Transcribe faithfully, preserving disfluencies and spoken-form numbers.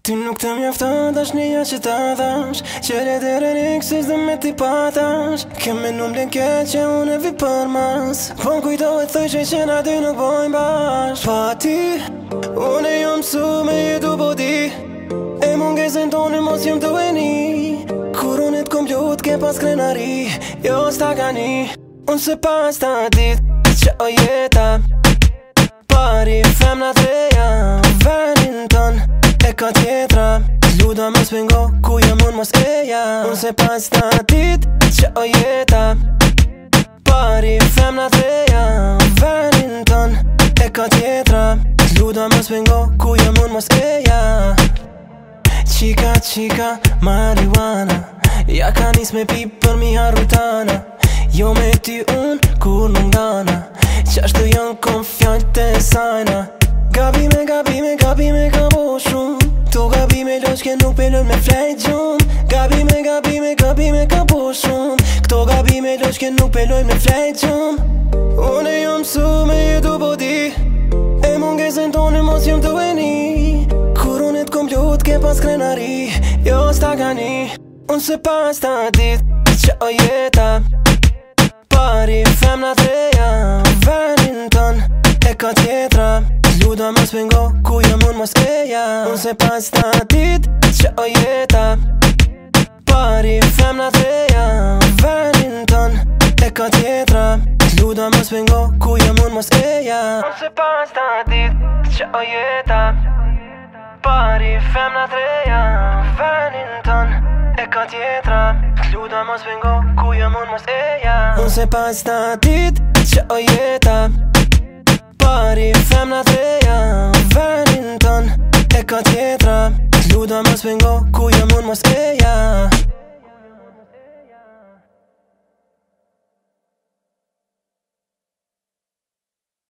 Ty nuk të mjafton dashnia që ta dhash, që le derën e kësës dhe me t'i patash. Kem me nuk blen keq që unë e vi për mas, po m'kujtohet thoj që që na dy nuk bojnë bash. Pa ti, unë e jom mësu me jetu po di, e mungesën tonë mos jom të veni. Kur unë e t'kom plut ke pas krenari, jo s'ta gani. Unë se pas ta dit që o jeta, pari femna treja, venin ton e ka tjetra. Luda mos pengo ku jam unë mos eja. Unë se pas ta dit që o jeta, pari femna treja, venin ton e ka tjetra. Luda mos pengo ku jam unë mos eja. Qika, qika, marijuana, ja ka nis me pi për mi harrujtana. Jo me ty unë kur nuk dana, qashtu janë kom fjallët e sajna. Gabime, gabime, gabime ka bo shumë, to gabime loqke nuk pelon me flejt gjumë. Gabime, gabime, gabime ka bo shumë, këto gabime loqke nuk pelon me flejt gjumë. Unë e jom mësu me jetu po di, e mungesën tonë mos jom të veni. Kur unë e t'kom plut ke pas krenari, jo s'ta gani. Unë se pas ta dit që o jeta, pari femna treja, venin ton e ka tjetra. Luda mos pengo ku jam unë mos eja. Unë se pas ta dit që o jeta, pari femna treja, venin ton e ka tjetra. Luda mos pengo ku jam unë mos eja. Unë se pas ta dit që o jeta, pari femna treja, venin ton e ka tjetra. Luda mos pengo ku jam unë mos eja. Unë se pas ta dit që o jeta, pari femna treja, venin ton e ka tjetra. Luda mos pengo ku jam unë mos eja.